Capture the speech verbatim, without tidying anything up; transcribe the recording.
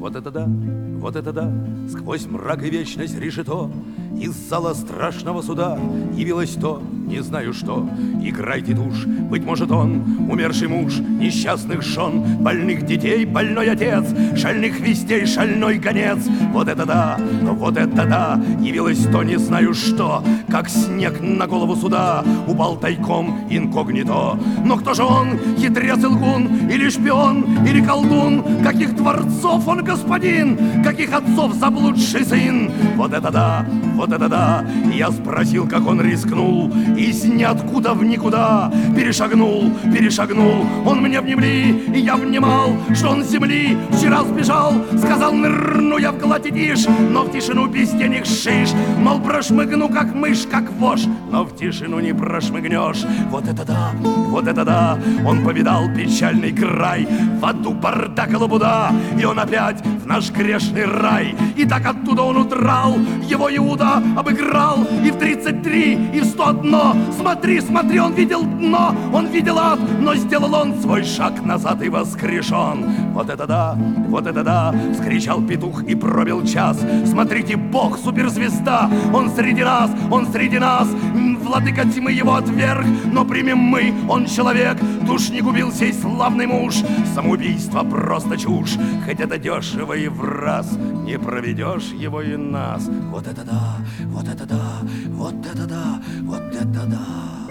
Вот это да, вот это да, сквозь мрак и вечность решето из зала страшного суда явилось то, не знаю что. Играйте тушь, быть может он, умерший муж, несчастных жен, больных детей, больной отец, шальных вестей, шальной гонец. Вот это да, вот это да, явилось то, не знаю что, как снег на голову суда упал тайком инкогнито. Но кто же он, хитрец и лгун, или шпион, или колдун? Каких дворцов он господин, каких отцов заблудший сын? Вот это да, вот это да, я спросил, как он рискнул, из ниоткуда в никуда перешагнул, перешагнул. Он мне внемли, и я внимал, что он с земли вчера сбежал. Сказал, нырну я в гладь и тишь, но в тишину без денег шиш. Мол, прошмыгну, как мышь, как вошь, но в тишину не прошмыгнешь. Вот это да, вот это да, он повидал печальный край, в аду бардак и лабуда, и он опять в наш грешный рай. И так оттуда он удрал, его Иуда обыграл и в тридцать три, и в сто одно. Смотри, смотри, он видел дно, он видел ад, но сделал он свой шаг назад и воскрешен. Вот это да, вот это да, вскричал петух и пробил час. Смотрите, Бог, суперзвезда, он среди нас, он среди нас. Владыка тьмы его отверг, но примем мы, он человек, душ не губил сей славный муж. Самоубийство просто чушь, хоть это дешево и в раз, не проведешь его и нас. Вот это да, вот это да, вот это да, вот это да.